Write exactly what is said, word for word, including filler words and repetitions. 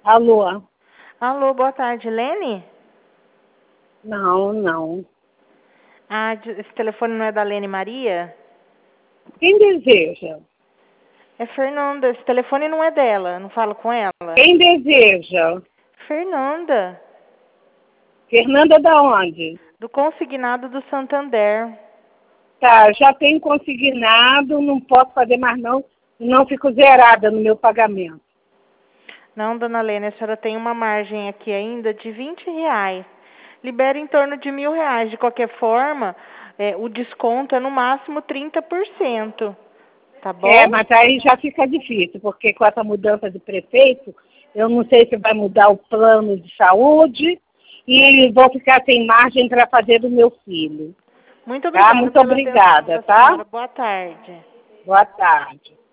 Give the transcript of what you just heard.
Alô? Alô, boa tarde, Lene? Não, não. Ah, de- esse telefone não é da Lene Maria? Quem deseja? É Fernanda, esse telefone não é dela, não falo com ela. Quem deseja? Fernanda, Fernanda da onde? do consignado do Santander. Tá, já tenho consignado, não posso fazer mais não, não fico zerada no meu pagamento. Não, dona Lene, a senhora tem uma margem aqui ainda de vinte reais. Libera em torno de mil reais. De qualquer forma, é, o desconto é no máximo trinta por cento. Tá bom? É, mas aí já fica difícil, porque com essa mudança de prefeito, eu não sei se vai mudar o plano de saúde e vou ficar sem margem para fazer do meu filho. Muito Tá? obrigada Muito pela atenção obrigada, da tá? senhora. Boa tarde. Boa tarde.